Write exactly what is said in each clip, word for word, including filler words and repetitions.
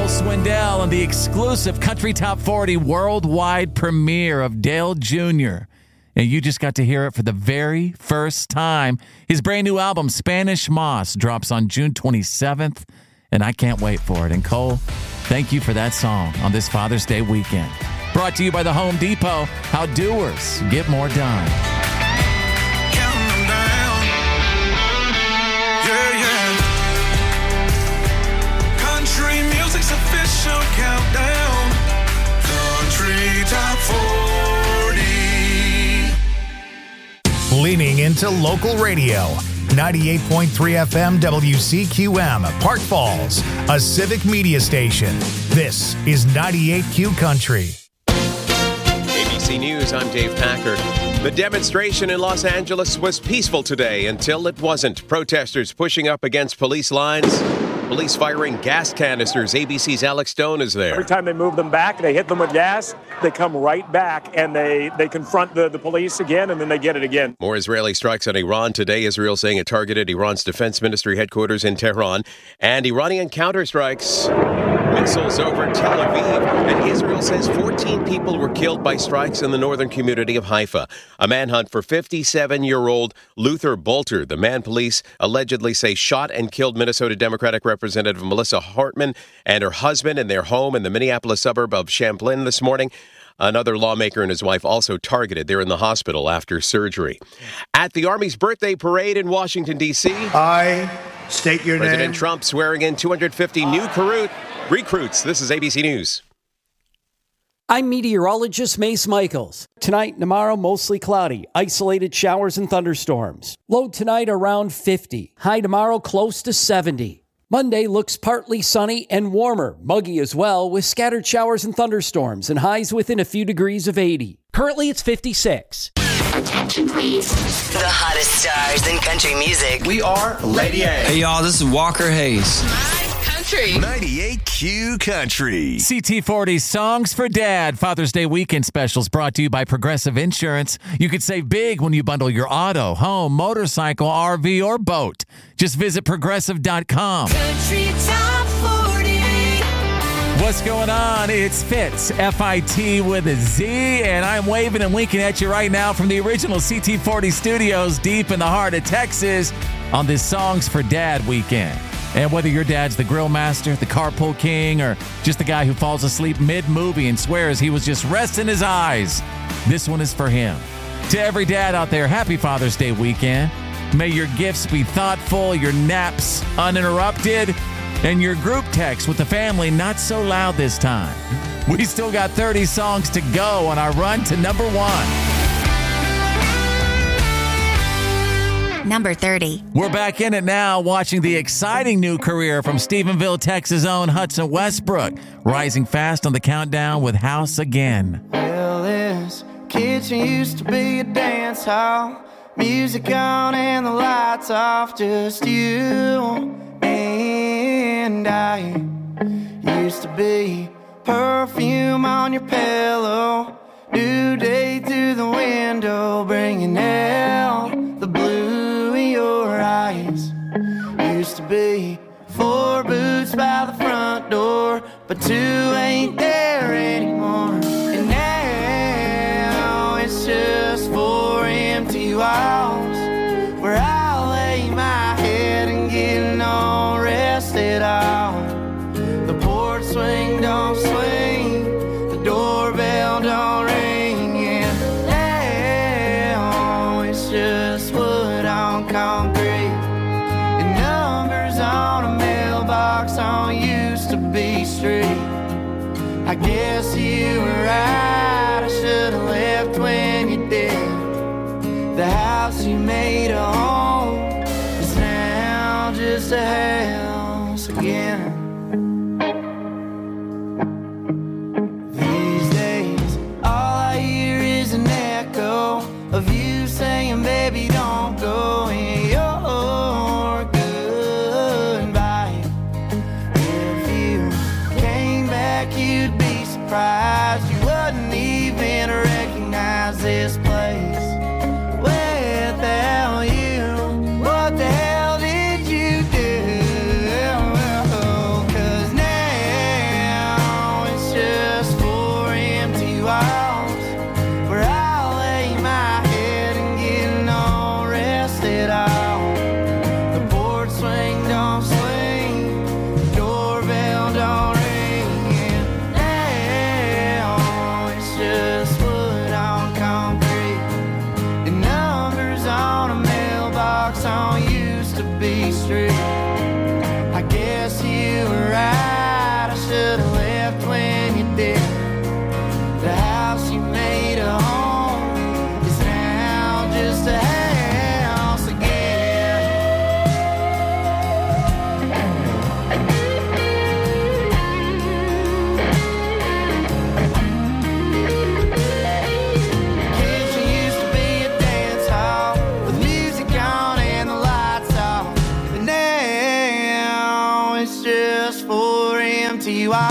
Cole Swindell and the exclusive Country Top forty worldwide premiere of Dale Junior And you just got to hear it for the very first time. His brand new album, Spanish Moss, drops on June twenty-seventh, and I can't wait for it. And Cole, thank you for that song on this Father's Day weekend. Brought to you by the Home Depot. How doers get more done. Counting them down. Yeah, yeah. Country music's official countdown. Country Top forty. Leaning into local radio. ninety-eight point three F M W C Q M, Park Falls, a civic media station. This is ninety-eight Q Country. A B C News, I'm Dave Packer. The demonstration in Los Angeles was peaceful today until it wasn't. Protesters pushing up against police lines, police firing gas canisters. A B C's Alex Stone is there. Every time they move them back, they hit them with gas, they come right back, and they, they confront the, the police again, and then they get it again. More Israeli strikes on Iran today. Israel saying it targeted Iran's defense ministry headquarters in Tehran. And Iranian counterstrikes. Missiles over Tel Aviv. And Israel says fourteen people were killed by strikes in the northern community of Haifa. A manhunt for fifty-seven-year-old Luther Bolter. The man police allegedly say shot and killed Minnesota Democratic Representative Melissa Hartman and her husband in their home in the Minneapolis suburb of Champlain this morning. Another lawmaker and his wife also targeted. They're in the hospital after surgery. At the Army's birthday parade in Washington, D C, I state your President name. Trump swearing in two hundred fifty new recruit, recruits. This is A B C News. I'm meteorologist Mace Michaels. Tonight and tomorrow, mostly cloudy, isolated showers and thunderstorms. Low tonight around fifty. High tomorrow close to seventy. Monday looks partly sunny and warmer, muggy as well, with scattered showers and thunderstorms and highs within a few degrees of eighty. Currently, it's fifty-six. Attention, please. The hottest stars in country music. We are Lady A. Hey, y'all, this is Walker Hayes. Country. ninety-eight Q Country. C T forty Songs for Dad Father's Day weekend specials brought to you by Progressive Insurance. You could save big when you bundle your auto, home, motorcycle, R V, or boat. Just visit progressive dot com. Country Top forty. What's going on? It's Fitz, F I T with a Z, and I'm waving and winking at you right now from the original C T forty studios deep in the heart of Texas on this Songs for Dad weekend. And whether your dad's the grill master, the carpool king, or just the guy who falls asleep mid-movie and swears he was just resting his eyes, this one is for him. To every dad out there, happy Father's Day weekend. May your gifts be thoughtful, your naps uninterrupted, and your group text with the family not so loud this time. We still got thirty songs to go on our run to number one. Number thirty. We're back in it now, watching the exciting new career from Stephenville, Texas' own Hudson Westbrook, rising fast on the countdown with House Again. Well, this kitchen used to be a dance hall, music on and the lights off, just you and I. Used to be perfume on your pillow, new day through the window, bringing out the blue in your eyes. Used to be four boots by the front door, but two ain't there anymore. And now it's just four empty walls, where I lay my head and get no rest at all. The porch swing don't swing, the doorbell don't ring, and now it's just wood on concrete, and numbers on a mailbox on used to be street. I guess you were right, I should've left when you did. The house you made a home is now just a house again. These days, all I hear is an echo of you saying, baby, don't go in your goodbye. If you came back, you'd be surprised. You wouldn't even recognize this place without you. What the hell did you do? 'Cause now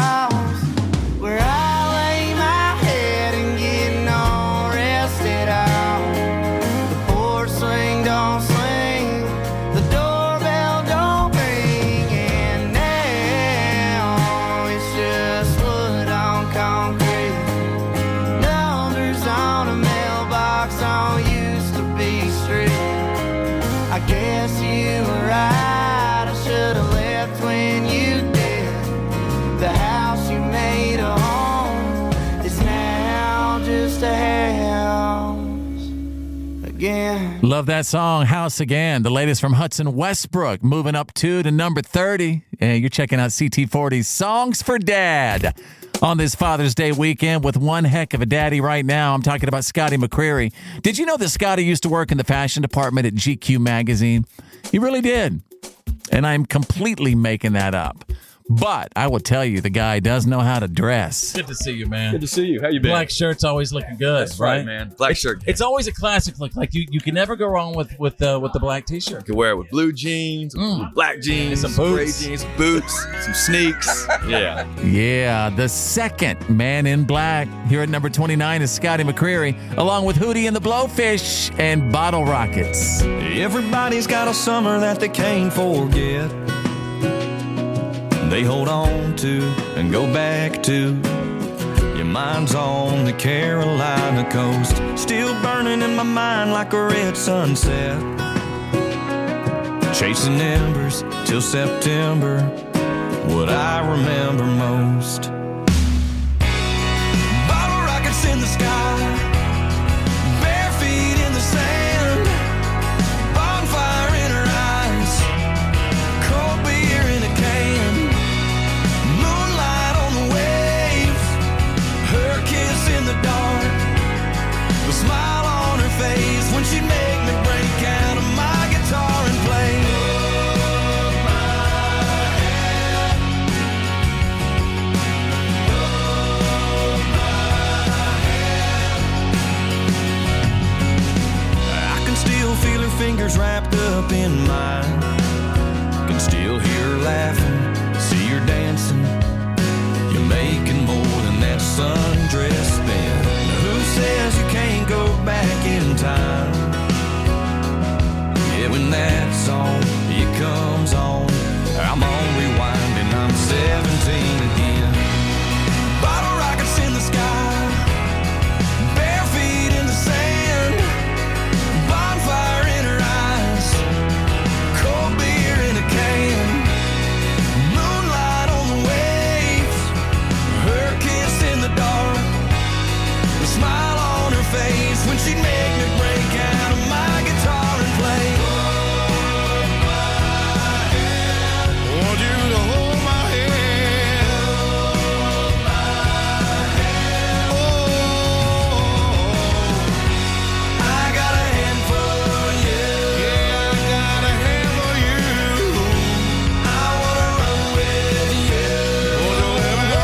house where I lay my head and get no rested out. The porch swing don't swing, the doorbell don't ring, and now it's just wood on concrete. Numbers on a mailbox on used to be street. I guess you were right, I should have left when you did. The house you made a home is now just a house again. Love that song, House Again. The latest from Hudson Westbrook, moving up two to number thirty. And you're checking out C T forty's Songs for Dad on this Father's Day weekend with one heck of a daddy right now. I'm talking about Scotty McCreery. Did you know that Scotty used to work in the fashion department at G Q magazine? He really did. And I'm completely making that up. But I will tell you, the guy does know how to dress. Good to see you, man. Good to see you. How you been? Black shirt's always looking good. That's right, man. Black it's, shirt. It's always a classic look. Like you, you can never go wrong with with uh, with the black t-shirt. You can wear it with blue jeans, Mm. black jeans, And some gray boots. jeans, some boots, some sneaks. Yeah. Yeah, the second man in black here at number twenty-nine is Scotty McCreery, along with Hootie and the Blowfish and Bottle Rockets. Everybody's got a summer that they can't forget. They hold on to and go back to. Your mind's on the Carolina coast, still burning in my mind like a red sunset. Chasing embers till September, what I remember most. Bottle rockets in the sky, bare feet in the sand, bonfire in her eyes, cold beer in a can, moonlight on the waves, her kiss in the dark, the smile on her face when she'd make me break out of my guitar and play. I can still feel her fingers wrapped up in mine. Can still hear her laughing, see her dancing. You're making more than that sundress spin. Now who says you can't go back in time? Yeah, when that song, it comes on, I'm on rewind and I'm seventeen again. Bottle rockets in the sky, bare feet in the sand, bonfire in her eyes, cold beer in a can, moonlight on the waves, her kiss in the dark, the smile on her face when she'd make me break out of my guitar and play. Want you to hold my hand. Oh, I got a hand for you. yeah, I got a hand for you. I wanna run with you. Wanna let me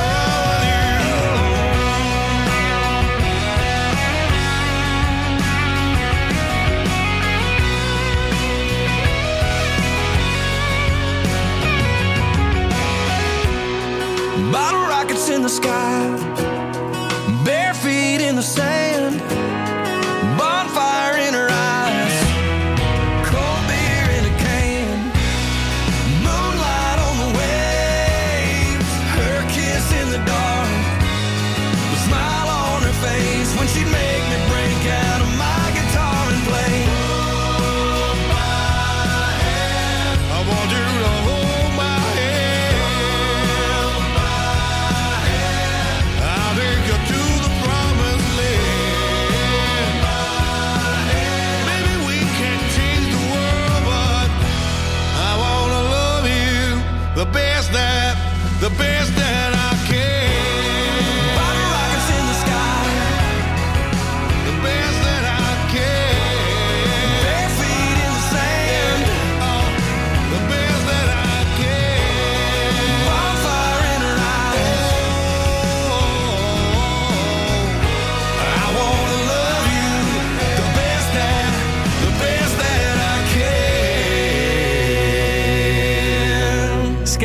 Bottle rockets in the sky, bare feet in the sand, bonfire in her eyes, cold beer in a can, moonlight on the waves, her kiss in the dark, the smile on her face when she'd make me break out of my guitar and play. I want you to hold my hand. I'll take you to the promised land.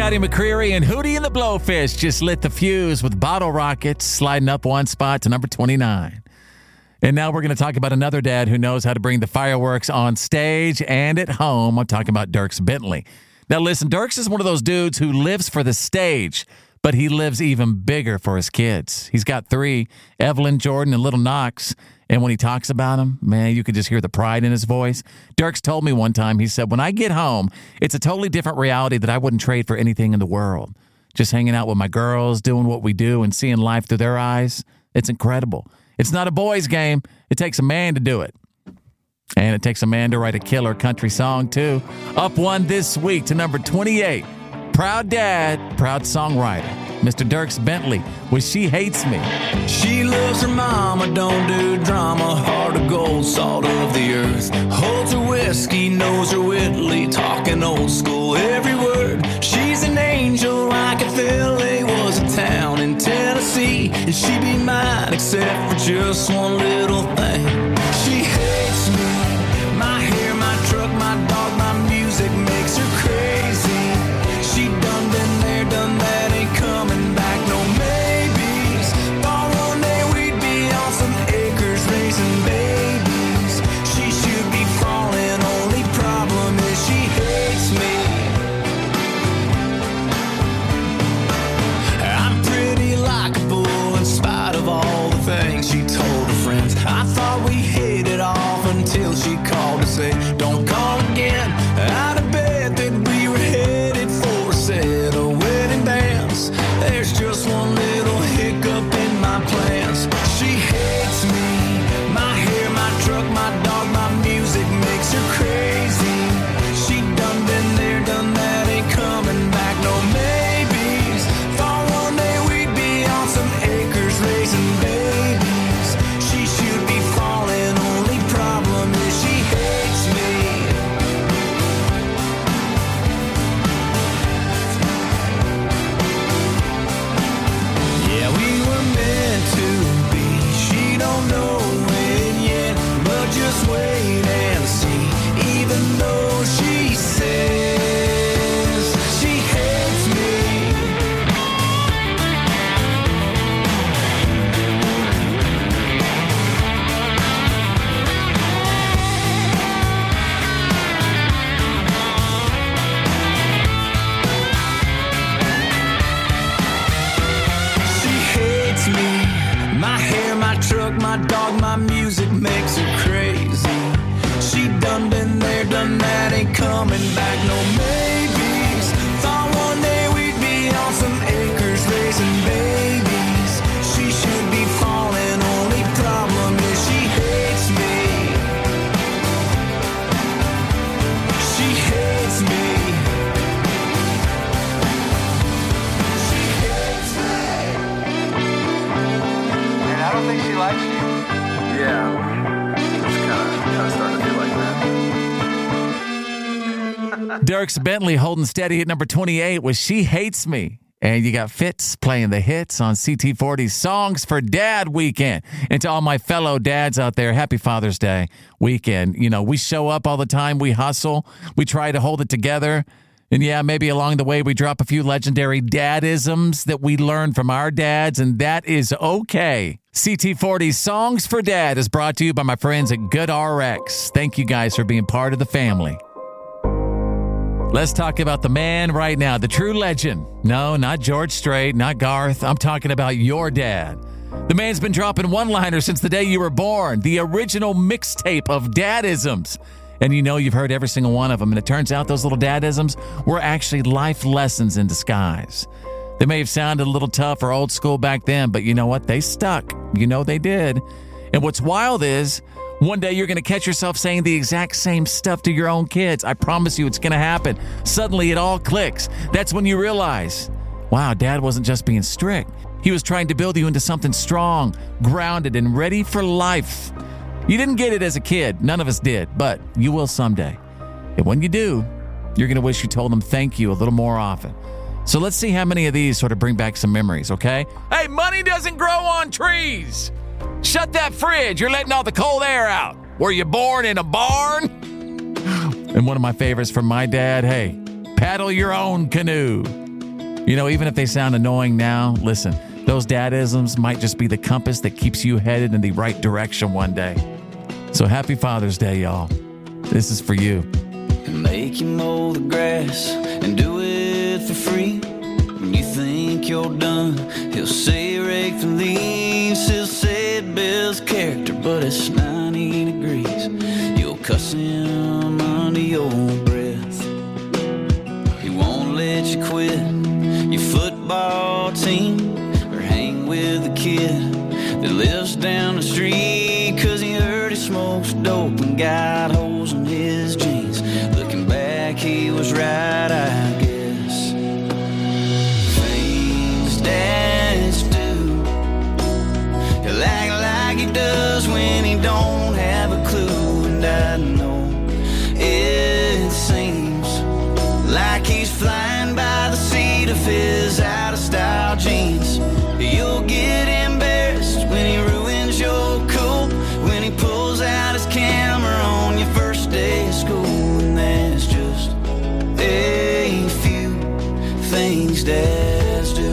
Scotty McCreery and Hootie and the Blowfish just lit the fuse with Bottle Rockets, sliding up one spot to number twenty-nine. And now we're going to talk about another dad who knows how to bring the fireworks on stage and at home. I'm talking about Dierks Bentley. Now listen, Dierks is one of those dudes who lives for the stage, but he lives even bigger for his kids. He's got three, Evelyn, Jordan, and little Knox. And when he talks about them, man, you could just hear the pride in his voice. Dierks told me one time, he said, when I get home, it's a totally different reality that I wouldn't trade for anything in the world. Just hanging out with my girls, doing what we do, and seeing life through their eyes. It's incredible. It's not a boys' game. It takes a man to do it. And it takes a man to write a killer country song, too. Up one this week to number twenty-eight. Proud dad, proud songwriter, Mister Dierks Bentley, with She Hates Me. She loves her mama, don't do drama, heart of gold, salt of the earth. Holds her whiskey, knows her Whitley, talking old school every word. She's an angel like if L A was a town in Tennessee. And she'd be mine except for just one little thing. She hates me, my hair, my truck, my dog, my music makes her crazy. She done been there, done that, ain't coming back, no maybes. Thought one day we'd be on some acres raising babies. She should be falling, only problem is she hates me. I'm pretty likable in spite of all the things she told her friends. I thought we hit it off until she called to say, don't call again. Out of bed that we were headed for a set of wedding bands. There's just one little hiccup in my plans. She hates me, my hair, my truck, my dog, my music makes her crazy. She done been there, done that, ain't coming back, no maybes. Thought one day we'd be on some acres raising babies. She should be falling, only problem is she hates me. Yeah, we were meant to be. She don't know it yet, but just wait and see. Even though she says she hates me. She hates me. My hair, my truck, my dog, my music makes her crazy. She done been there, done that, ain't coming back, no maybes. Thought one day we'd be on some acres raising babies. She should be falling, only problem is she hates me. She hates me. She hates me. And I don't think she likes you. Yeah. Just kind of, kind of starting to feel like that. Dierks Bentley holding steady at number twenty-eight with She Hates Me. And you got Fitz playing the hits on C T forty's Songs for Dad weekend. And to all my fellow dads out there, happy Father's Day weekend. You know, we show up all the time. We hustle. We try to hold it together. And yeah, maybe along the way we drop a few legendary dadisms that we learned from our dads, and that is okay. C T forty's Songs for Dad is brought to you by my friends at Good R X. Thank you guys for being part of the family. Let's talk about the man right now, the true legend. No, not George Strait, not Garth. I'm talking about your dad. The man's been dropping one-liners since the day you were born, the original mixtape of dadisms. And you know you've heard every single one of them, and it turns out those little dadisms were actually life lessons in disguise. They may have sounded a little tough or old school back then, but you know what? They stuck. You know they did. And what's wild is, one day you're going to catch yourself saying the exact same stuff to your own kids. I promise you it's going to happen. Suddenly it all clicks. That's when you realize, wow, Dad wasn't just being strict. He was trying to build you into something strong, grounded, and ready for life. You didn't get it as a kid. None of us did, but you will someday. And when you do, you're going to wish you told them thank you a little more often. So let's see how many of these sort of bring back some memories, okay? Hey, money doesn't grow on trees. Shut that fridge. You're letting all the cold air out. Were you born in a barn? And one of my favorites from my dad, hey, paddle your own canoe. You know, even if they sound annoying now, listen, those dadisms might just be the compass that keeps you headed in the right direction one day. So happy Father's Day, y'all. This is for you. Make you mow the grass and do it for free. When you think you're done, he'll say rake the leaves. He'll say it builds character, but it's ninety degrees. You'll cuss him under your breath. He won't let you quit your football team or hang with a kid that lives down the street, 'cause he heard he smokes dope and got holes in his jeans. Looking back, he was right, I guess. Things dads do, he'll act like he does when he don't have a clue. And I know it seems like he's flying by the seat of his out-of-style jeans. You'll get embarrassed when he ruins your cool, when he pulls out his camera on your first day of school. And there's just a few things dads do.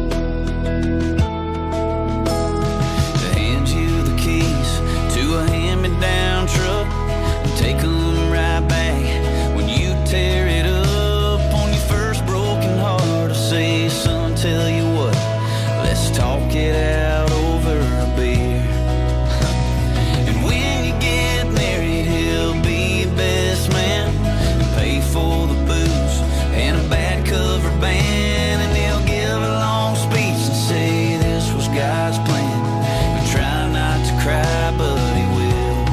To hand you the keys to a hand-me-down truck and take them right back when you tear it up on your first broken heart. To say, son, tell you what, let's talk it out over a beer. And when you get married, he'll be your best man and pay for the booze and a bad cover band. And he'll give a long speech and say this was God's plan. And try not to cry, but he will.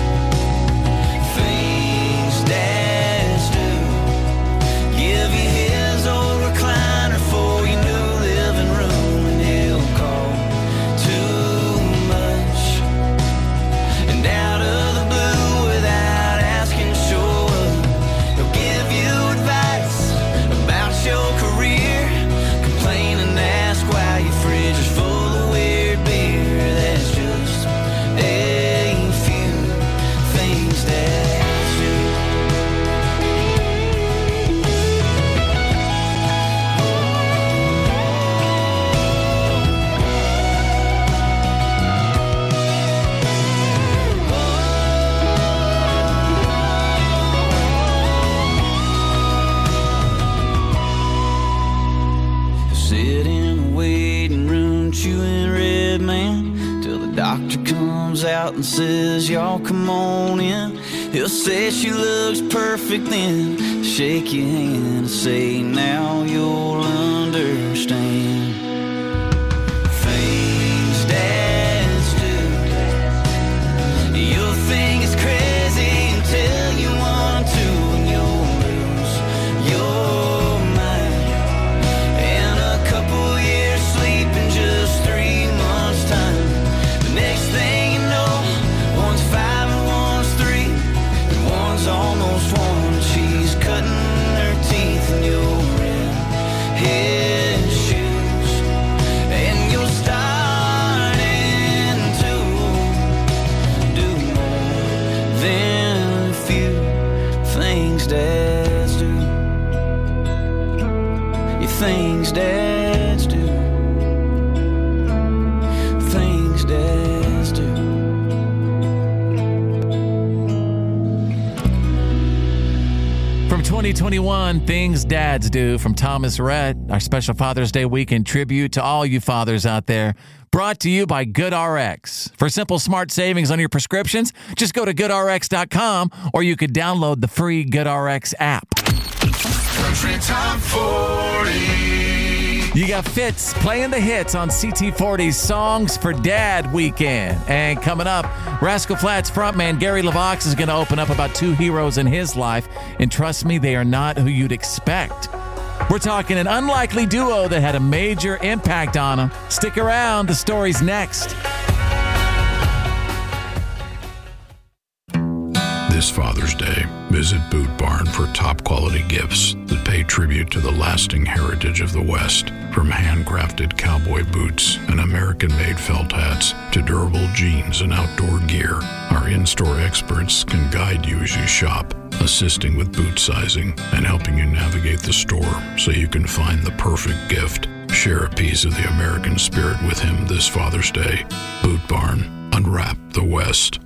Things dads do. Give you his old recliner for your new living room, and he'll call too much. And out of the blue, without asking to show up, he'll give you advice about your career, complain and ask why your fridge is full of weird beer. That's just a few things dads do. Sit in the waiting room chewing red man till the doctor comes out and says, y'all come on in. He'll say she looks perfect then, shake your hand and say, now you'll understand. Things dads do. You'll think it's crazy until you want to, and you'll lose your mind. And a couple years sleep in just three months' time. The next thing you know, one's five and one's three, and one's almost one. She's cutting her teeth and you're in his shoes, and you're starting to do more than a few things dads do. You things dads do. Things dads do. From twenty twenty-one, Things Dads Do, from Thomas Rhett, our special Father's Day weekend tribute to all you fathers out there. Brought to you by GoodRx. For simple, smart savings on your prescriptions, just go to good R X dot com, or you could download the free GoodRx app. Country Top forty. You got Fitz playing the hits on C T forty's Songs for Dad weekend. And coming up, Rascal Flatts frontman Gary LeVox is going to open up about two heroes in his life. And trust me, they are not who you'd expect. We're talking an unlikely duo that had a major impact on him. Stick around, the story's next. This Father's Day, visit Boot Barn for top-quality gifts that pay tribute to the lasting heritage of the West. From handcrafted cowboy boots and American-made felt hats to durable jeans and outdoor gear, our in-store experts can guide you as you shop. assisting with boot sizing and helping you navigate the store so you can find the perfect gift. Share a piece of the American spirit with him this Father's Day. Boot Barn, unwrap the West.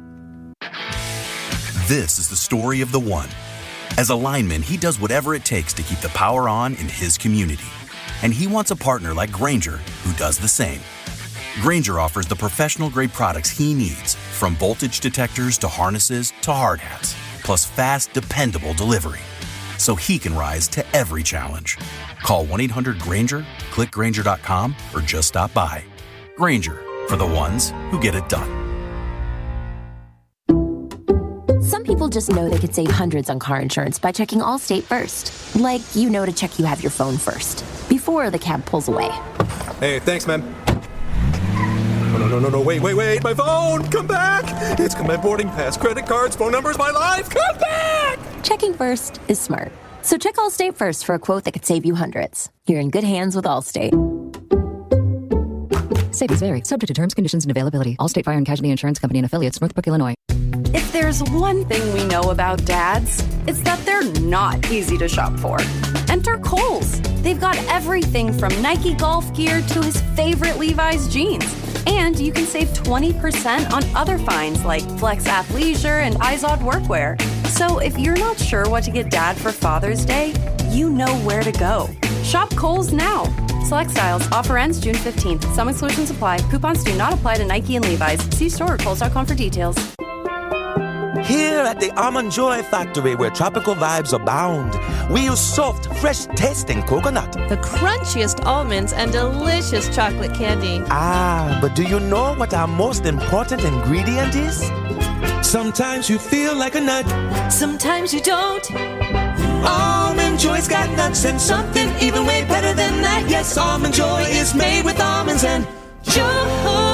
This is the story of the one. As a lineman, he does whatever it takes to keep the power on in his community. And he wants a partner like Grainger who does the same. Grainger offers the professional-grade products he needs, from voltage detectors to harnesses to hard hats, plus fast, dependable delivery, so he can rise to every challenge. Call one eight hundred Grainger, click Grainger dot com, or just stop by. Grainger, for the ones who get it done. Some people just know they could save hundreds on car insurance by checking Allstate first. Like, you know to check you have your phone first, before the cab pulls away. Hey, thanks, man. Oh, no, no, no, no, wait, wait, wait, my phone! Come back! It's got my boarding pass, credit cards, phone numbers, my life! Come back! Checking first is smart. So check Allstate first for a quote that could save you hundreds. You're in good hands with Allstate. Savings vary, subject to terms, conditions, and availability. Allstate Fire and Casualty Insurance Company and Affiliates, Northbrook, Illinois. If there's one thing we know about dads, it's that they're not easy to shop for. Enter Kohl's. They've got everything from Nike golf gear to his favorite Levi's jeans. And you can save twenty percent on other finds like Flex Athleisure and Izod workwear. So if you're not sure what to get dad for Father's Day, you know where to go. Shop Kohl's now. Select styles. Offer ends June fifteenth. Some exclusions apply. Coupons do not apply to Nike and Levi's. See store at kohls dot com for details. Here at the Almond Joy Factory, where tropical vibes abound, we use soft, fresh-tasting coconut. The crunchiest almonds and delicious chocolate candy. Ah, but do you know what our most important ingredient is? Sometimes you feel like a nut. Sometimes you don't. Almond Joy's got nuts and something even way better than that. Yes, Almond Joy is made with almonds and joy.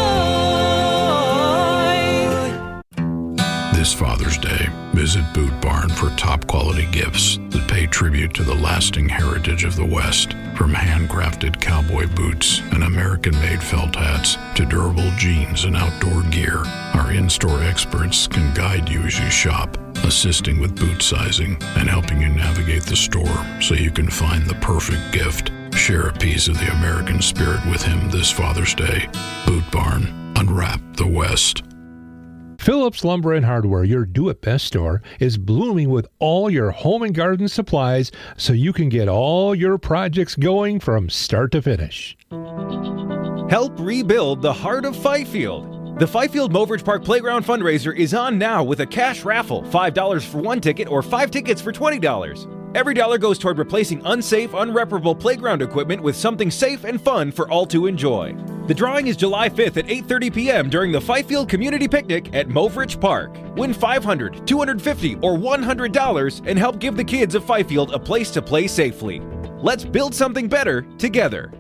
This Father's Day, visit Boot Barn for top-quality gifts that pay tribute to the lasting heritage of the West. From handcrafted cowboy boots and American-made felt hats to durable jeans and outdoor gear, our in-store experts can guide you as you shop, assisting with boot sizing and helping you navigate the store so you can find the perfect gift. Share a piece of the American spirit with him this Father's Day. Boot Barn, unwrap the West. Phillips Lumber and Hardware, your do-it-best store, is blooming with all your home and garden supplies so you can get all your projects going from start to finish. Help rebuild the heart of Fifield. The Fifield Mouveridge Park Playground fundraiser is on now with a cash raffle, five dollars for one ticket or five tickets for twenty dollars. Every dollar goes toward replacing unsafe, unreparable playground equipment with something safe and fun for all to enjoy. The drawing is July fifth at eight thirty p.m. during the Fifield Community Picnic at Mouveridge Park. Win five hundred dollars, two hundred fifty dollars, or one hundred dollars and help give the kids of Fifield a place to play safely. Let's build something better together.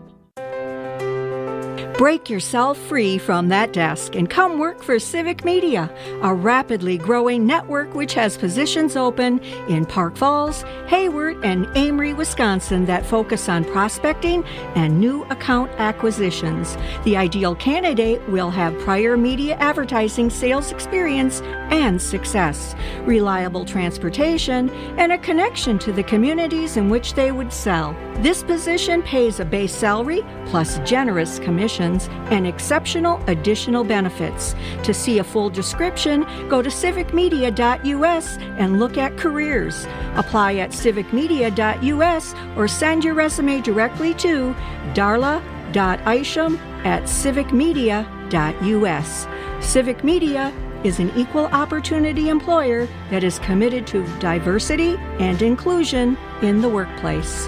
Break yourself free from that desk and come work for Civic Media, a rapidly growing network which has positions open in Park Falls, Hayward, and Amory, Wisconsin that focus on prospecting and new account acquisitions. The ideal candidate will have prior media advertising sales experience and success, reliable transportation, and a connection to the communities in which they would sell. This position pays a base salary plus generous commissions and exceptional additional benefits. To see a full description, go to civic media dot u s and look at careers. Apply at civic media dot u s or send your resume directly to darla dot isham at civic media dot u s. Civic Media is an equal opportunity employer that is committed to diversity and inclusion in the workplace.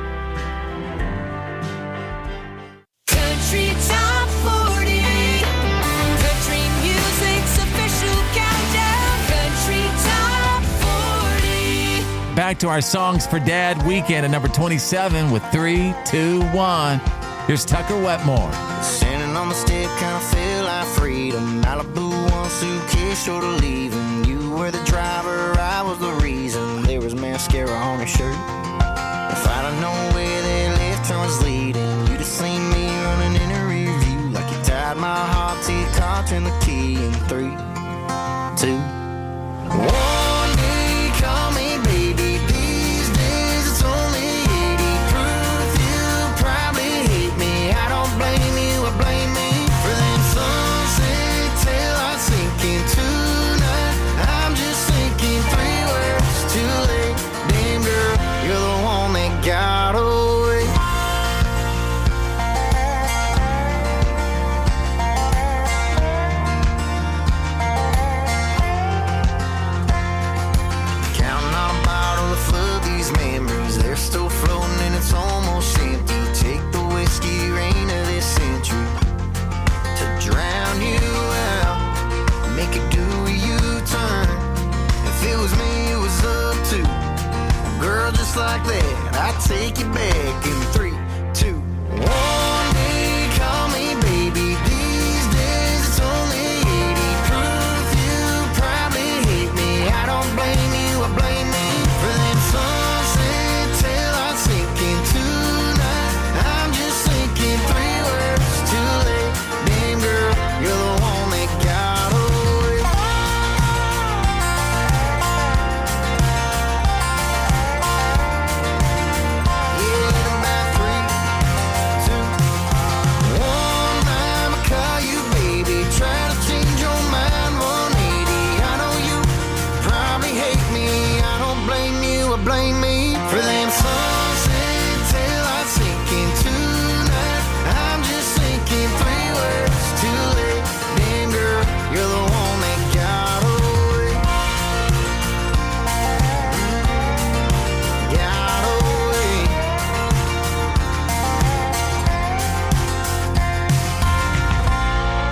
Country Top forty, country music's official countdown. Country Top forty. Back to our Songs for Dad weekend at number twenty-seven with three, two, one. Here's Tucker Wetmore. Standing on the step, kind of feel like freedom. Malibu, one suitcase short of leaving. You were the driver, I was the reason. There was mascara on her shirt. If I'd have known where that left turn was leading, you'd have seen me running in a rear view like you tied my heart to your car. Turn the key in three, two, one. Day coming.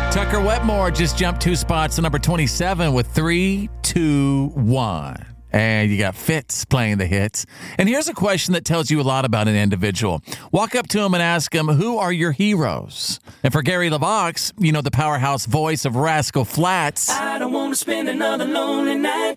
Tucker Wetmore just jumped two spots to number twenty-seven with three, two, one. And you got Fitz playing the hits. And here's a question that tells you a lot about an individual. Walk up to him and ask him, who are your heroes? And for Gary LeVox, you know, the powerhouse voice of Rascal Flatts. I don't want to spend another lonely night.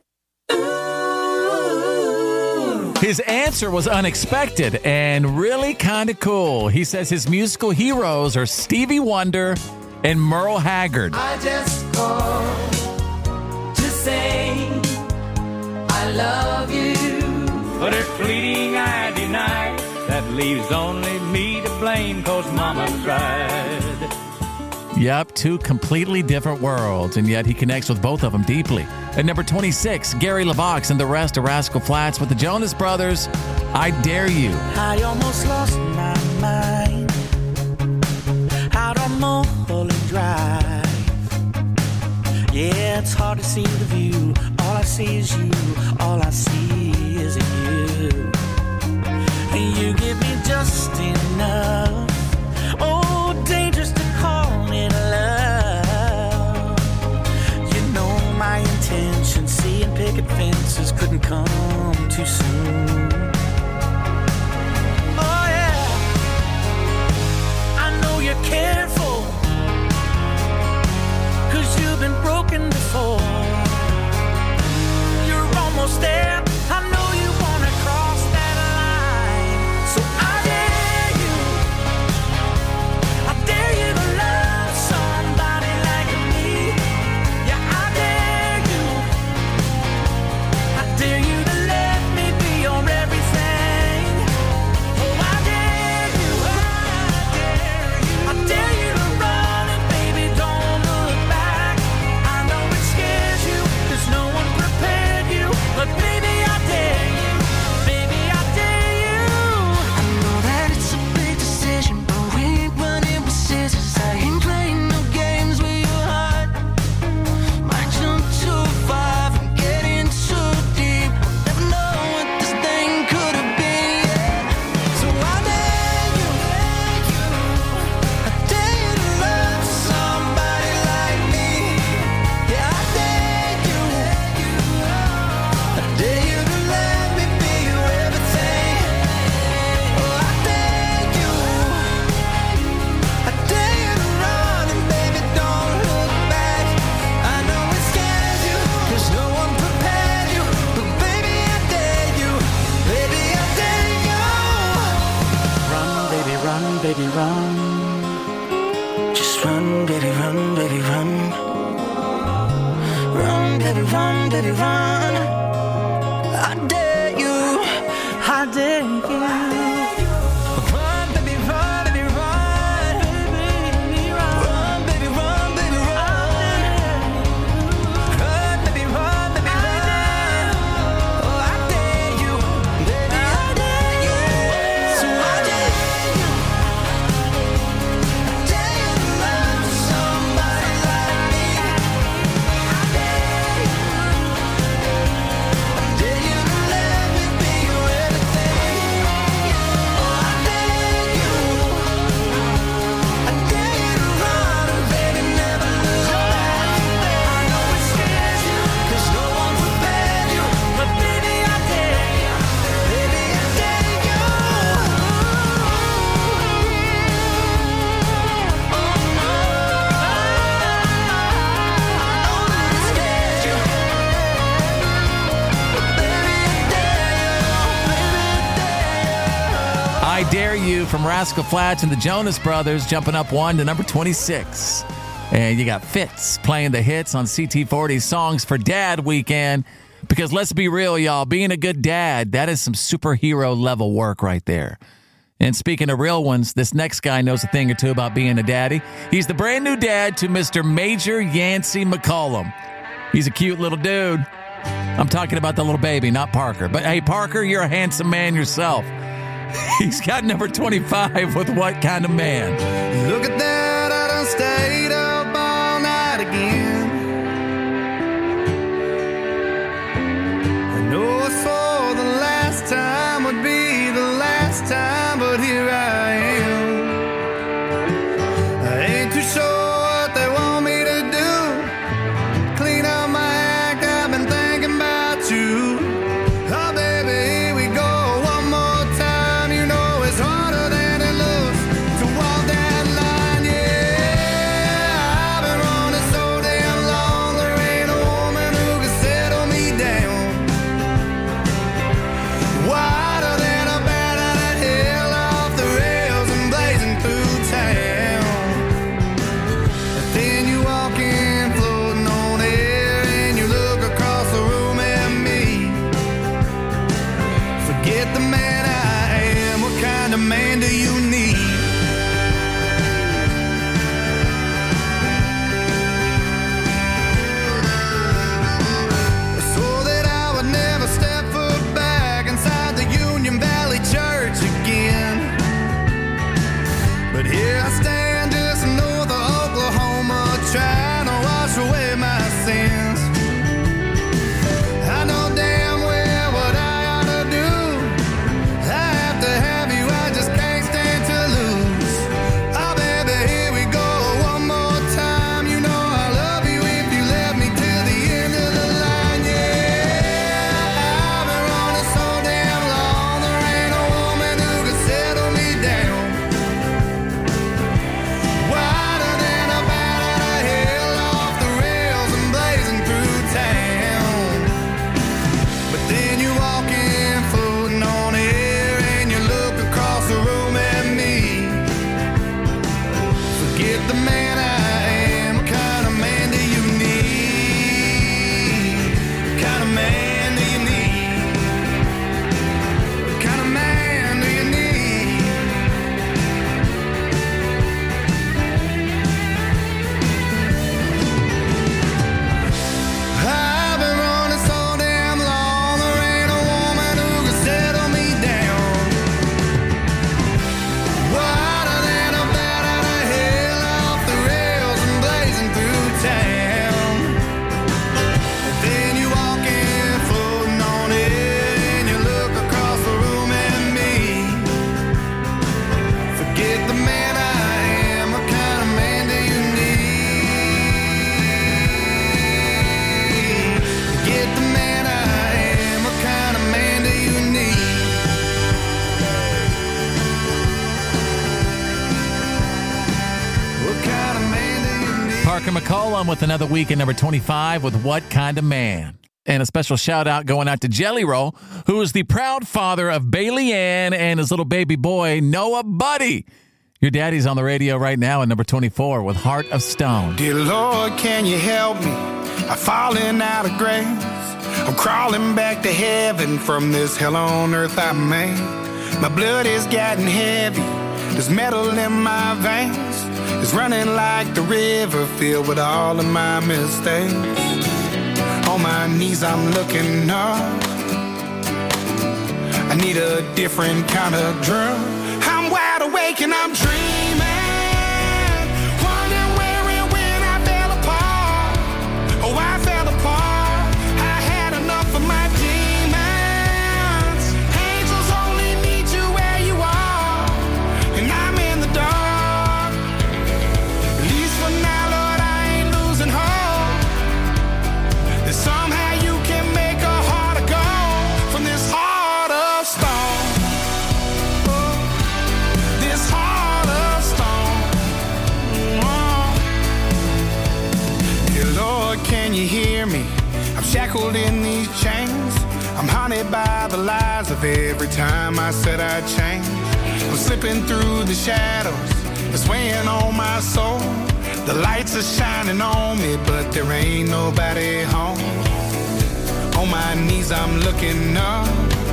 His answer was unexpected and really kind of cool. He says his musical heroes are Stevie Wonder and Merle Haggard. I just called to say I love you. But her pleading I denied. That leaves only me to blame, cause mama cried. Yep, two completely different worlds, and yet he connects with both of them deeply. At number twenty-six, Gary LeVox and the rest of Rascal Flatts with the Jonas Brothers, I Dare You. I almost lost my mind out on Mulholland Drive. Yeah, it's hard to see the view. All I see is you. All I see is you. And you give me just enough. Oh, dangerous to call it love. You know my intention. Seeing picket fences couldn't come too soon. Oh yeah, I know you're careful, 'cause you've been broken before. You're almost there. I know you wanna cross that line. So I dare you. I dare you to love somebody like me. Yeah, I dare you. I dare you to let me be your everything. Oh, I dare you. I dare you to run and baby don't look back. I know it scares you 'cause no one prepared you. But baby, I dare you. Baby, I dare you. I know that it's a big decision, but we ain't running with scissors. I ain't playing no games with your heart. Might jump too far and get in too deep. Never know what this thing could have been. So I dare you. I dare you to love somebody like me. Yeah, I dare you. I dare you to let me be your everything. Oh, I dare you. I dare you to run and baby don't look back. I know it scares you 'cause no one prepared you. But baby, I dare you. Baby, I dare you. Run, baby, run, baby, run. Just run, baby, run, baby, run. Run, baby, run, baby, run. I dare you. I dare you. Run, baby, run, baby, run. Run, baby, run, baby, run. Run, baby, run, baby, run. Oh, I dare you. Baby, I dare you. So I dare you. I dare you to love somebody like me. I dare you. I dare you to let me be your everything. Oh, I dare you. I dare you to run and baby never look back. I know it scares you 'cause no one prepared you. But baby, I dare you. Baby, I dare you. I Dare You from Rascal Flatts and the Jonas Brothers jumping up one to number twenty-six. And you got Fitz playing the hits on C T forty Songs for Dad weekend. Because let's be real, y'all, being a good dad, that is some superhero level work right there. And speaking of real ones, this next guy knows a thing or two about being a daddy. He's the brand new dad to Mister Major Yancey McCollum. He's a cute little dude. I'm talking about the little baby, not Parker. But hey, Parker, you're a handsome man yourself. He's got number twenty-five with What Kind of Man? Look at that, I done stayed up all night again. I know I swore the last time would be the last time, but here I am. I ain't too sure what they want me the man I am. What kind of man do you need? What kind of man do you need? What kind of man do you need? I've been running so damn long, there ain't a woman who can settle me down. Wider than a bat out of hell, off the rails and blazing through town. Then you walk in, floating on it, and you look across the room at me. Forget the man I am, what kind of man do you need? Forget the man I am, what kind of man do you need? What kind of man do you need? Parker McCollum with another week at number twenty-five with What Kind of Man. And a special shout out going out to Jelly Roll, who is the proud father of Bailey Ann and his little baby boy, Noah Buddy. Your daddy's on the radio right now at number twenty-four with Heart of Stone. Dear Lord, can you help me? I'm falling out of grace. I'm crawling back to heaven from this hell on earth I made. My blood is getting heavy. There's metal in my veins. It's running like the river filled with all of my mistakes. On my knees I'm looking up. I need a different kind of drug. I'm wide awake and I'm dreaming. Wondering where and when I fell apart. Oh, I fell apart. I had enough of my demons. Angels only meet you where you are. And I'm in the dark. At least for now, Lord, I ain't losing hope. That somehow you can make a heart of gold from this heart of stone. Oh, this heart of stone. Oh. Dear Lord, can you hear me? I'm shackled in these chains. I'm haunted by the lies of every time I said I'd change. I'm slipping through the shadows. It's weighing on my soul. The lights are shining on me, but there ain't nobody home. On my knees I'm looking up.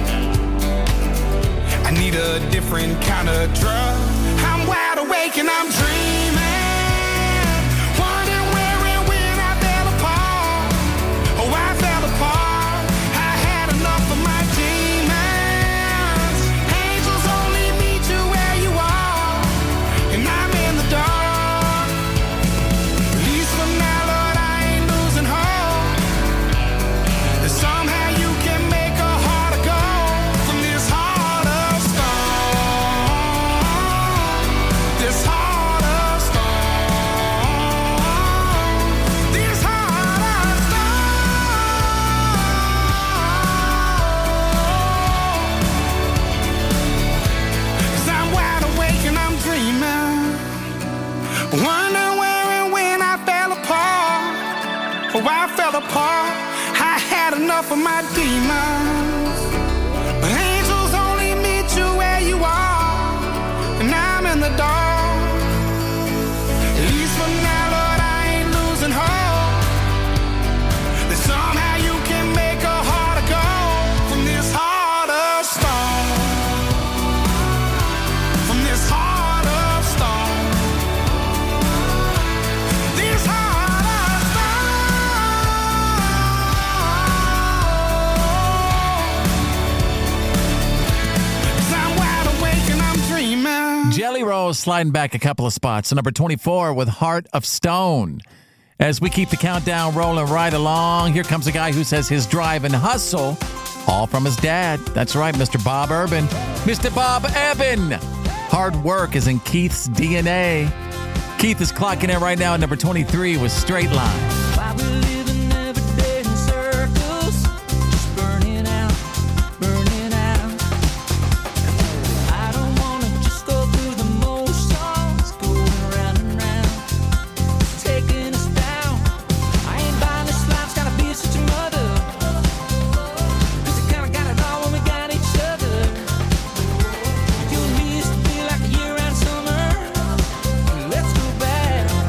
I need a different kind of drug. I'm wide awake and I'm dreaming. Wondering where and when I fell apart. Oh, I fell apart. I had enough of my demons. Angels only meet you where you are. And I'm in the dark. At least for now, Lord, I ain't losing hope. That somehow you can make a heart of gold from this heart of stone. This heart of stone. This heart of stone. 'Cause I'm wide awake and I'm dreaming. Wondering where and when I fell apart. Oh, I fell apart. I had enough of my demons. But angels only meet you where you are. And I'm in the dark. At least for now, Lord, I ain't losing hope. That somehow you can make a heart of gold from this heart of stone. From this heart of stone. This heart of stone. 'Cause I'm wide awake and I'm dreaming. Jelly Roll sliding back a couple of spots to number twenty-four with Heart of Stone. As we keep the countdown rolling right along, here comes a guy who says his drive and hustle all from his dad. That's right, Mister Bob Urban. Mister Bob Eben. Hard work is in Keith's D N A. Keith is clocking in right now at number twenty-three with Straight Line. Why we living every day in circles, just burning out, burning out. I don't wanna just go through the motions, going round and round, taking us down. I ain't buying this life's gotta be such a mother, 'cause you kinda got it all when we got each other. You and me used to be like a year-round summer. Let's go back.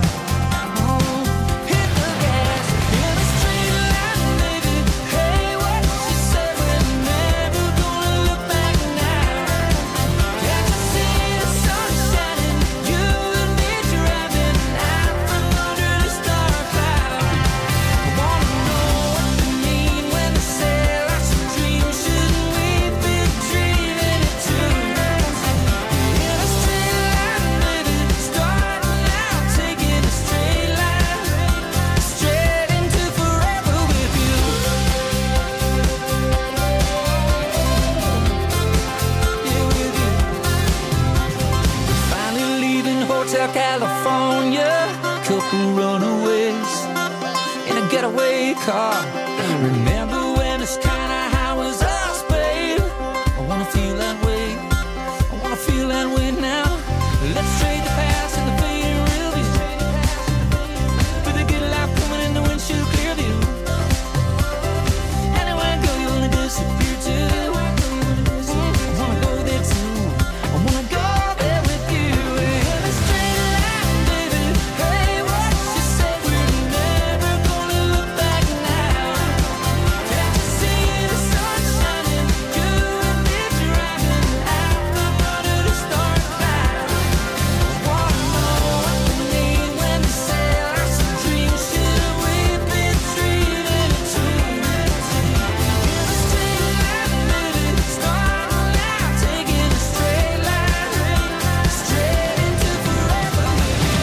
couple runaways in a getaway car. Remember when it's kinda how was us, babe? I wanna feel that way. I wanna feel that way now. Let's trade the past and the fading real view. With a good life coming in the windshield clear view. Anywhere I go, you only disappear too. I wanna go there too. I wanna go there with you. In a straight line, baby. Hey, what you say? We're never gonna look back now. Can't you see the sun shining? You and me driving out from under the stars now. One more what we need when we say life's a dream. Should we be dreaming it too? In a straight line, baby. Starting out, taking a straight line, straight into forever with you.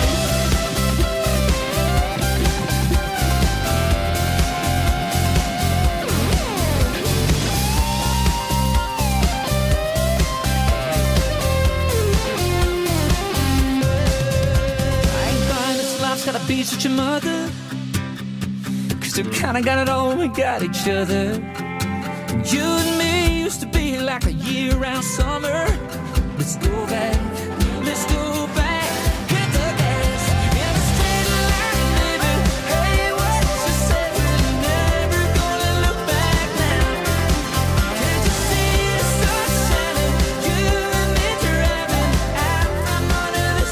I ain't buying this life's got a beach with your mother. Cause we kinda got it all, we got each other. You and me used to be like a year-round summer. Let's go back, let's go back, hit the gas. In a straight line, baby. Hey, what you say? We're never gonna look back now. Can't you see the sun shining? You and me driving out from under the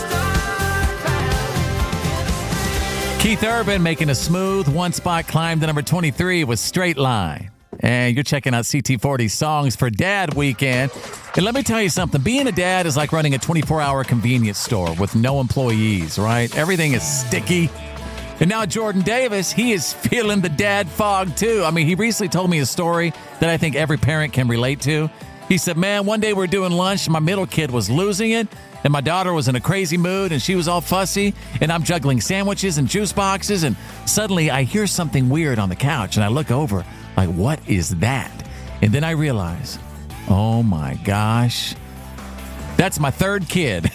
stars. Keith Urban making a smooth one-spot climb to number twenty-three with Straight Line. And you're checking out C T forty Songs for Dad Weekend. And let me tell you something. Being a dad is like running a twenty-four hour convenience store with no employees, right? Everything is sticky. And now Jordan Davis, he is feeling the dad fog too. I mean, he recently told me a story that I think every parent can relate to. He said, man, one day we were doing lunch and my middle kid was losing it. And my daughter was in a crazy mood and she was all fussy. And I'm juggling sandwiches and juice boxes. And suddenly I hear something weird on the couch and I look over like, what is that? And then I realize, oh my gosh, that's my third kid.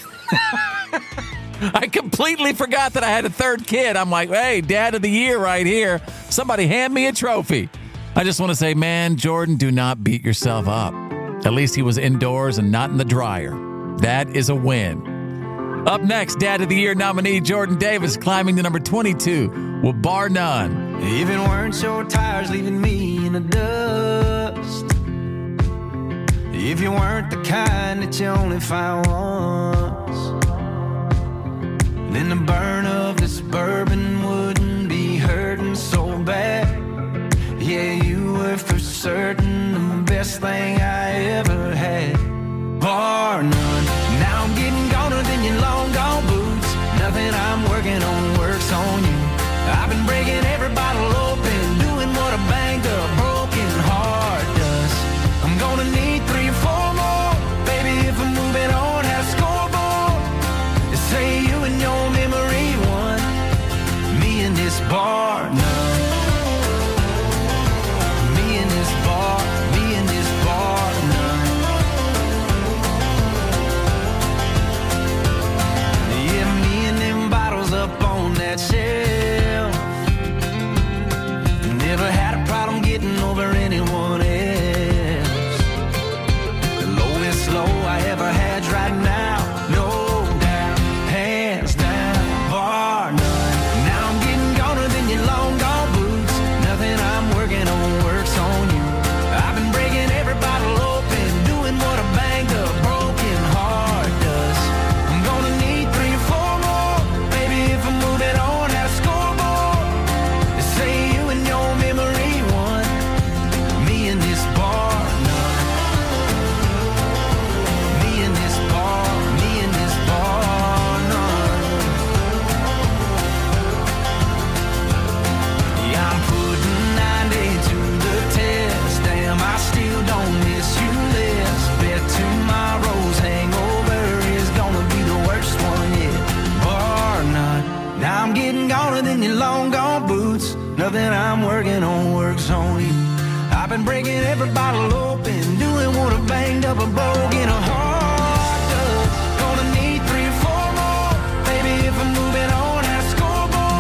I completely forgot that I had a third kid. I'm like, hey, dad of the year right here. Somebody hand me a trophy. I just want to say, man, Jordan, do not beat yourself up. At least he was indoors and not in the dryer. That is a win. Up next, Dad of the Year nominee Jordan Davis climbing to number twenty-two with Bar None. Even weren't your tires leaving me in the dust. If you weren't the kind that you only find once, then the burn of this bourbon wouldn't be hurting so bad. Yeah, you were for certain the best thing I ever had. Bar none. Now I'm getting goner than your long gone boots. Nothing I'm working on works on you. I've been breaking every bottle open, doing what a banged up broken heart does. I'm gonna need three or four more, baby, if I'm moving on, have a scoreboard. They say you and your memory won, me and this bar none. Me and this bar, me and this bar none. Yeah, me and them bottles up on that shelf. Never had a problem getting over anyone else. The lowest low I ever had's right now, no doubt, hands down, bar none. Now I'm getting goner than your long gone boots. Nothing I'm working on works on you. I've been breaking every bottle open, doing what a banged up broken heart does. I'm gonna need three or four more, baby, if I'm moving on, have a scoreboard. They say you and your memory won, me and this bar none. Me and this bar, me and this bar none. Yeah, I'm putting ninety to the test. Damn, I still don't miss you less. Bet tomorrow's hangover is gonna be the worst one yet. Bar none. Now I'm getting goner than your long gone boots. Nothing I'm working on works on you. I've been breaking every bottle open, doing what a banged up a broken heart does. Gonna need three or four more, baby, if I'm moving on, have a scoreboard.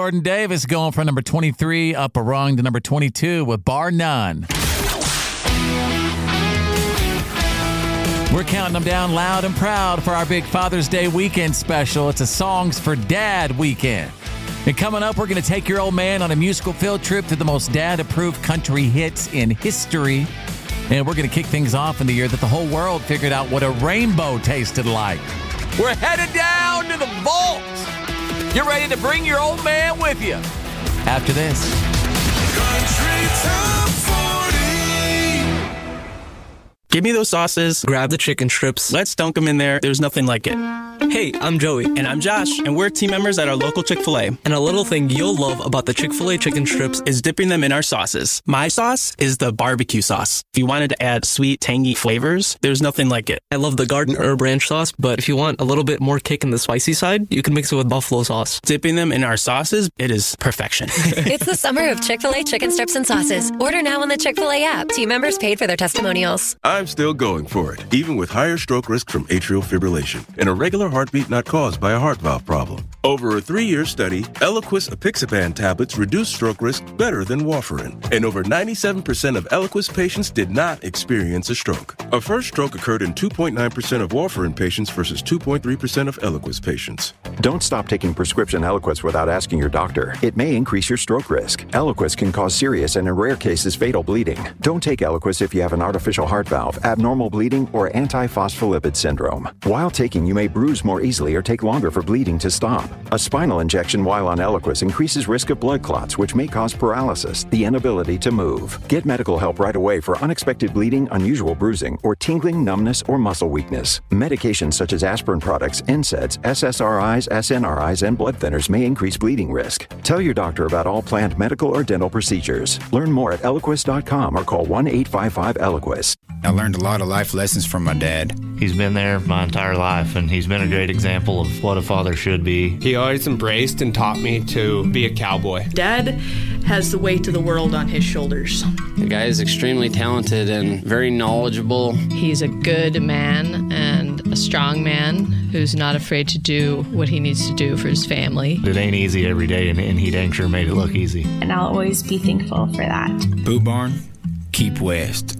Jordan Davis going from number twenty-three up a rung to number twenty-two with Bar None. We're counting them down loud and proud for our big Father's Day weekend special. It's a Songs for Dad weekend. And coming up, we're going to take your old man on a musical field trip to the most dad-approved country hits in history. And we're going to kick things off in the year that the whole world figured out what a rainbow tasted like. We're headed down to the vault. You're ready to bring your old man with you. After this. Country Top forty. Give me those sauces, grab the chicken strips, let's dunk them in there. There's nothing like it. Hey, I'm Joey. And I'm Josh. And we're team members at our local Chick-fil-A. And a little thing you'll love about the Chick-fil-A chicken strips is dipping them in our sauces. My sauce is the barbecue sauce. If you wanted to add sweet, tangy flavors, there's nothing like it. I love the garden herb ranch sauce, but if you want a little bit more kick in the spicy side, you can mix it with buffalo sauce. Dipping them in our sauces, it is perfection. It's the summer of Chick-fil-A chicken strips and sauces. Order now on the Chick-fil-A app. Team members paid for their testimonials. I'm still going for it, even with higher stroke risk from atrial fibrillation and a regular heartbeat not caused by a heart valve problem. Over a three-year study, Eliquis apixaban tablets reduced stroke risk better than warfarin, and over ninety-seven percent of Eliquis patients did not experience a stroke. A first stroke occurred in two point nine percent of warfarin patients versus two point three percent of Eliquis patients. Don't stop taking prescription Eliquis without asking your doctor. It may increase your stroke risk. Eliquis can cause serious and in rare cases fatal bleeding. Don't take Eliquis if you have an artificial heart valve, abnormal bleeding, or antiphospholipid syndrome. While taking, you may bruise more easily or take longer for bleeding to stop. A spinal injection while on Eliquis increases risk of blood clots, which may cause paralysis, the inability to move. Get medical help right away for unexpected bleeding, unusual bruising, or tingling, numbness, or muscle weakness. Medications such as aspirin products, N SAIDs, S S R Is, S N R Is, and blood thinners may increase bleeding risk. Tell your doctor about all planned medical or dental procedures. Learn more at Eliquis dot com or call one eight five five Eliquis. I learned a lot of life lessons from my dad. He's been there my entire life, and he's been a great example of what a father should be. He always embraced and taught me to be a cowboy. Dad has the weight of the world on his shoulders. The guy is extremely talented and very knowledgeable. He's a good man and a strong man who's not afraid to do what he needs to do for his family. It ain't easy every day, and, and he dang sure made it look easy. And I'll always be thankful for that. Boot Barn, keep west.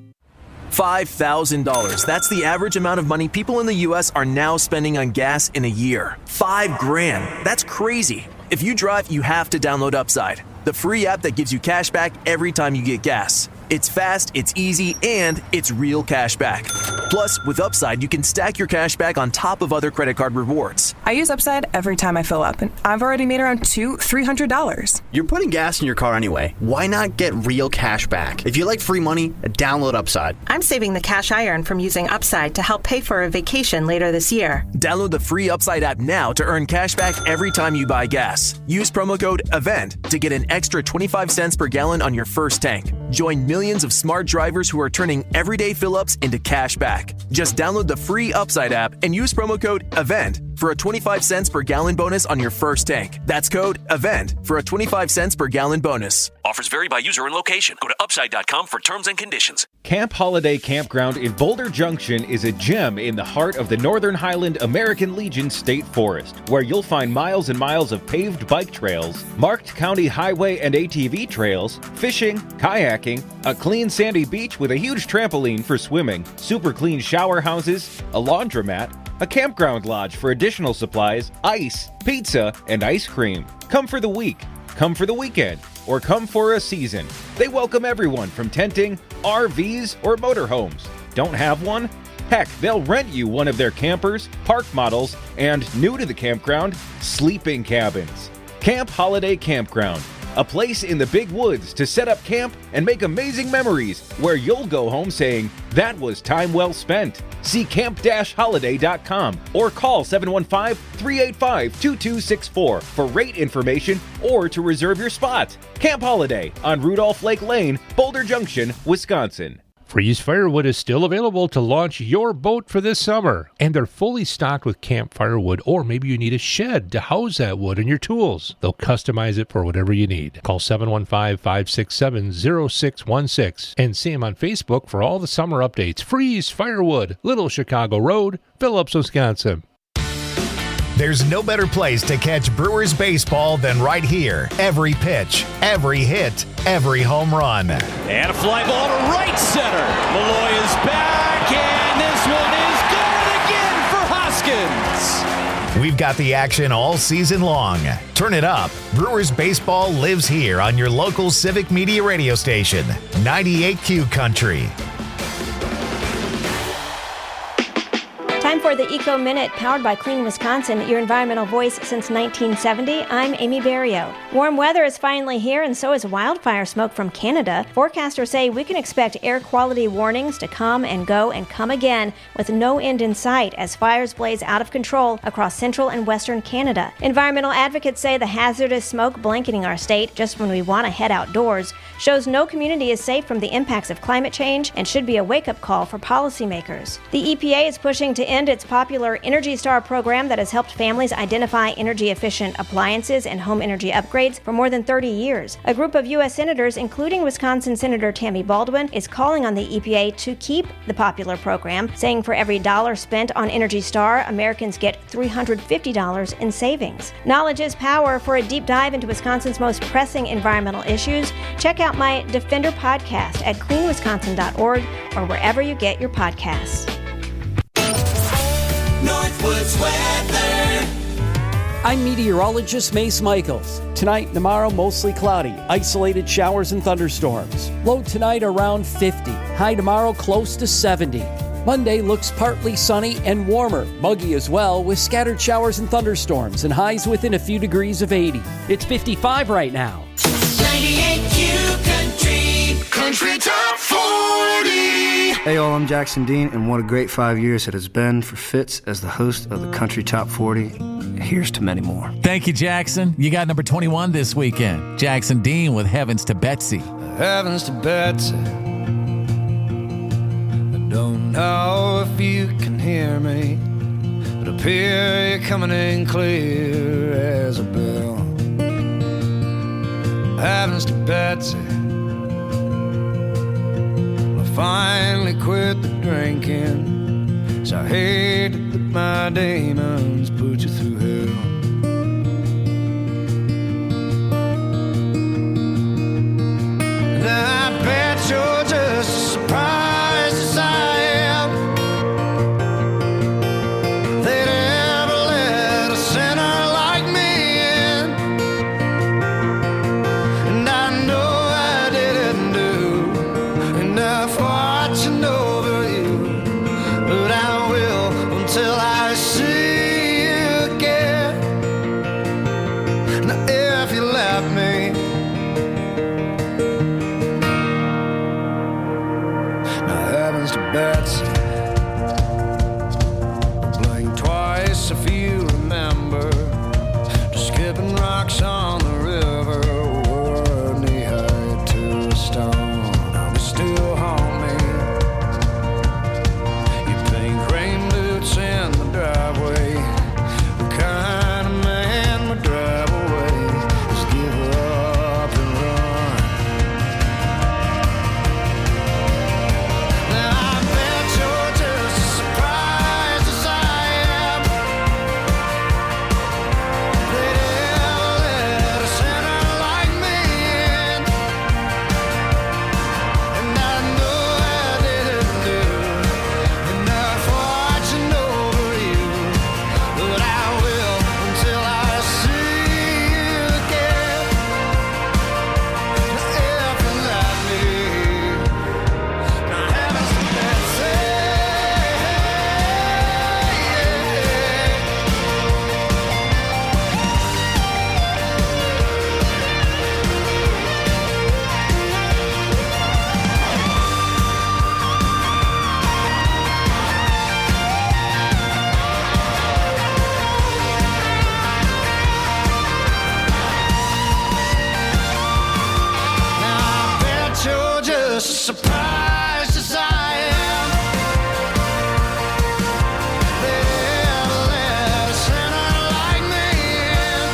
five thousand dollars. That's the average amount of money people in the U S are now spending on gas in a year. Five grand. That's crazy. If you drive, you have to download Upside, the free app that gives you cash back every time you get gas. It's fast, it's easy, and it's real cash back. Plus, with Upside, you can stack your cash back on top of other credit card rewards. I use Upside every time I fill up, and I've already made around two, three hundred dollars. You're putting gas in your car anyway. Why not get real cash back? If you like free money, download Upside. I'm saving the cash I earn from using Upside to help pay for a vacation later this year. Download the free Upside app now to earn cash back every time you buy gas. Use promo code EVENT to get an extra twenty-five cents per gallon on your first tank. Join millions of smart drivers who are turning everyday fill-ups into cash back. Just download the free Upside app and use promo code EVENT for a twenty-five cents per gallon bonus on your first tank. That's code EVENT for a twenty-five cents per gallon bonus. Offers vary by user and location. Go to upside dot com for terms and conditions. Camp Holiday Campground in Boulder Junction is a gem in the heart of the Northern Highland American Legion State Forest, where you'll find miles and miles of paved bike trails, marked county highway and A T V trails, fishing, kayaking, a clean sandy beach with a huge trampoline for swimming, super clean shower houses, a laundromat, a campground lodge for additional supplies, ice, pizza, and ice cream. Come for the week, come for the weekend, or come for a season. They welcome everyone from tenting, R Vs, or motorhomes. Don't have one? Heck, they'll rent you one of their campers, park models, and, new to the campground, sleeping cabins. Camp Holiday Campground, a place in the big woods to set up camp and make amazing memories where you'll go home saying, that was time well spent. See camp dash holiday dot com or call seven one five, three eight five, two two six four for rate information or to reserve your spot. Camp Holiday on Rudolph Lake Lane, Boulder Junction, Wisconsin. Freeze Firewood is still available to launch your boat for this summer, and they're fully stocked with camp firewood, or maybe you need a shed to house that wood and your tools. They'll customize it for whatever you need. Call seven one five, five six seven, zero six one six and see them on Facebook for all the summer updates. Freeze Firewood, Little Chicago Road, Phillips, Wisconsin. There's no better place to catch Brewers baseball than right here. Every pitch, every hit, every home run. And a fly ball to right center. Malloy is back, and this one is good again for Hoskins. We've got the action all season long. Turn it up. Brewers baseball lives here on your local Civic Media radio station, ninety-eight Q Country. Time for the Eco Minute, powered by Clean Wisconsin, your environmental voice since nineteen seventy. I'm Amy Barrio. Warm weather is finally here, and so is wildfire smoke from Canada. Forecasters say we can expect air quality warnings to come and go and come again with no end in sight as fires blaze out of control across central and western Canada. Environmental advocates say the hazardous smoke blanketing our state just when we want to head outdoors shows no community is safe from the impacts of climate change and should be a wake-up call for policymakers. The E P A is pushing to end its popular Energy Star program that has helped families identify energy-efficient appliances and home energy upgrades for more than thirty years. A group of U S senators, including Wisconsin Senator Tammy Baldwin, is calling on the E P A to keep the popular program, saying for every dollar spent on Energy Star, Americans get three hundred fifty dollars in savings. Knowledge is power. For a deep dive into Wisconsin's most pressing environmental issues, check out my Defender podcast at clean wisconsin dot org or wherever you get your podcasts. Northwoods weather. I'm meteorologist Mace Michaels. Tonight, tomorrow, mostly cloudy. Isolated showers and thunderstorms. Low tonight around fifty. High tomorrow close to seventy. Monday looks partly sunny and warmer. Muggy as well, with scattered showers and thunderstorms and highs within a few degrees of eighty. It's fifty-five right now. ninety-eight Q Country. Country Top forty. Hey all, I'm Jackson Dean, and what a great five years it has been for Fitz as the host of the Country Top forty. Here's to many more. Thank you, Jackson. You got number twenty-one this weekend. Jackson Dean with Heavens to Betsy. Heavens to Betsy. I don't know if you can hear me, but up here you're coming in clear as a bell. Heavens to Betsy. Finally quit the drinking, so I hate to let my demons put you through hell. And I bet you're just as surprised as I am they'd ever let a sinner like me in. And I know I didn't do enough watching over you, but I will until I see you again. Now if you let me, now heavens to Betsy, blink twice if you remember, just skipping rocks on the river, were knee high to a stone. Still homie, you pink rain boots in the driveway. What kind of man would drive away? Just give up and run. Now I bet you're just as surprised as I am they'd ever let a sinner like me in. And I know I didn't do enough watching over you, but I will until I see you again. If you let me, now heavens to Betsy. Now I bet you're just as surprised as I am they ever let a sinner like me in.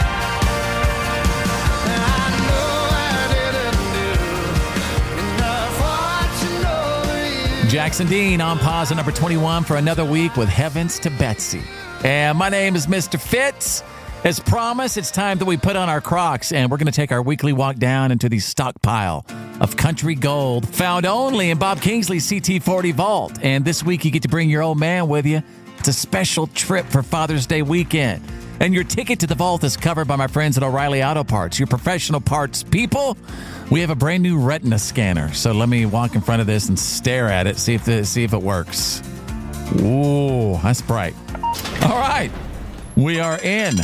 And I know I didn't do enough watching over you. Jackson Dean on pause at number twenty-one for another week with Heavens to Betsy. And my name is Mister Fitz. As promised, it's time that we put on our Crocs, and we're going to take our weekly walk down into the stockpile of country gold found only in Bob Kingsley's C T forty Vault. And this week, you get to bring your old man with you. It's a special trip for Father's Day weekend. And your ticket to the vault is covered by my friends at O'Reilly Auto Parts, your professional parts people. We have a brand new retina scanner. So let me walk in front of this and stare at it, see if the, see if it works. Ooh, that's bright. All right, we are in.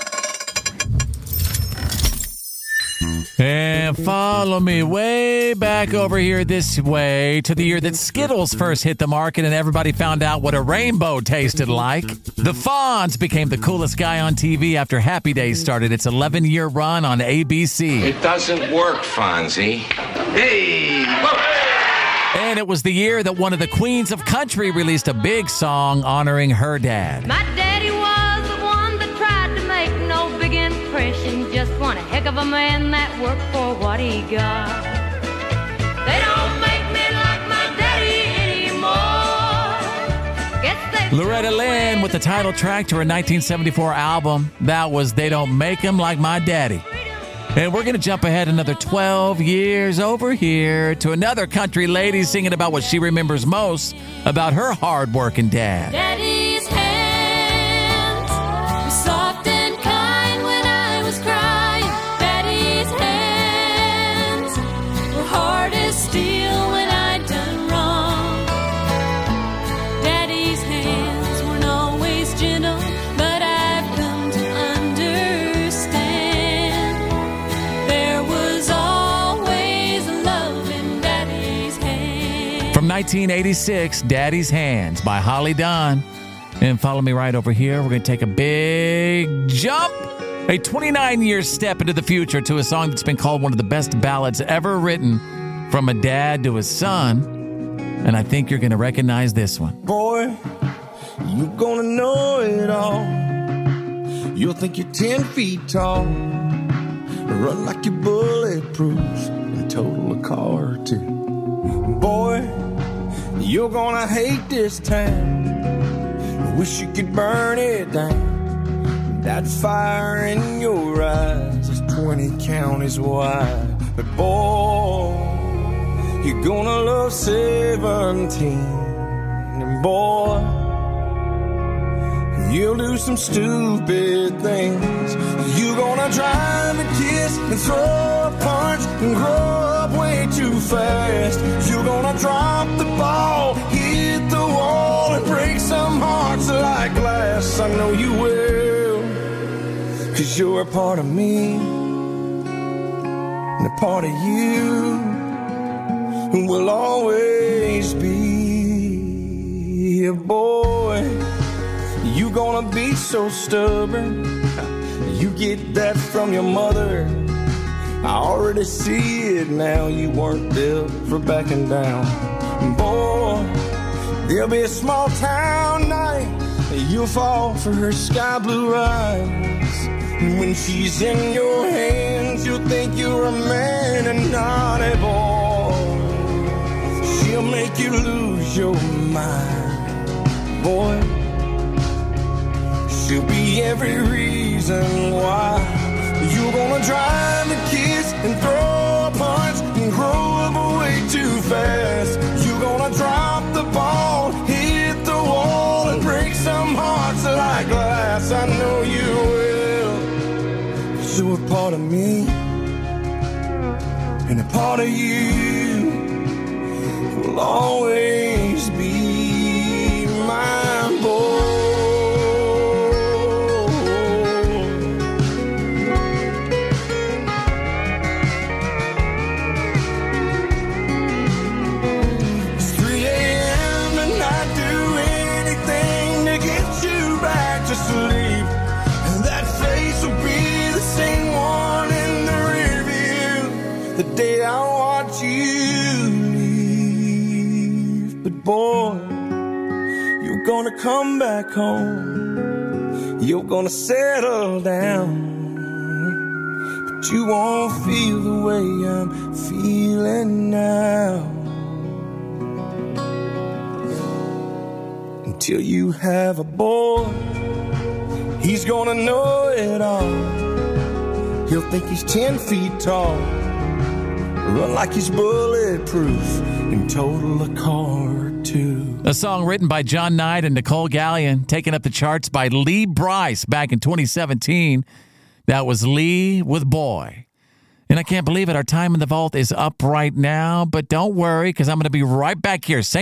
And follow me way back over here this way to the year that Skittles first hit the market and everybody found out what a rainbow tasted like. The Fonz became the coolest guy on T V after Happy Days started its eleven-year run on A B C. It doesn't work, Fonzie. Hey! Whoa. And it was the year that one of the queens of country released a big song honoring her dad. My daddy was the one that tried to make no big impression. Just one heck of a man that worked for what he got. They don't make me like my daddy anymore. Guess they Loretta Lynn with the title track to her nineteen seventy-four album. That was They Don't Make Him Like My Daddy. And we're going to jump ahead another twelve years over here to another country lady singing about what she remembers most about her hard-working dad. Daddy's hands were soft and kind when I was crying. Daddy's hands were hard as steel when I'd done wrong. Daddy's hands weren't always gentle, but I've come to understand there was always love in Daddy's hands. From nineteen eighty-six, Daddy's Hands by Holly Dunn. And follow me right over here. We're going to take a big jump, a twenty-nine-year step into the future to a song that's been called one of the best ballads ever written from a dad to his son. And I think you're going to recognize this one. Boy, you gonna know it all. You'll think you're ten feet tall. Run like you're bulletproof and total a car or two. Boy, you're gonna hate this town. Wish you could burn it down. That fire in your eyes is twenty counties wide. But boy, you're gonna love seventeen. And boy, you'll do some stupid things. You're gonna drive and kiss and throw a punch and grow up way too fast. You're gonna drop the ball, hit the wall, and break some hearts like glass. I know you will, 'cause you're a part of me and a part of you will always be a boy. You gonna be so stubborn. You get that from your mother. I already see it now. You weren't built for backing down. Boy, there'll be a small town night. You'll fall for her sky blue eyes. When she's in your hands, you'll think you're a man and not a boy. She'll make you lose your mind, boy. She'll be every reason why. You're gonna drive and kiss and throw a punch and grow up way too fast. You're gonna drop the ball, hit the wall, and break some hearts like glass. I know you will. 'Cause you're a part of me and a part of you will always be my boy. Sleep, and that face will be the same one in the rear view the day I watch you leave. But boy, you're gonna come back home. You're gonna settle down, but you won't feel the way I'm feeling now until you have a boy. He's gonna know it all. He'll think he's ten feet tall. Run like he's bulletproof and total a car or two. A song written by John Knight and Nicole Gallion, taken up the charts by Lee Brice back in twenty seventeen. That was Lee with Boy. And I can't believe it. Our time in the vault is up right now. But don't worry, because I'm going to be right back here. Same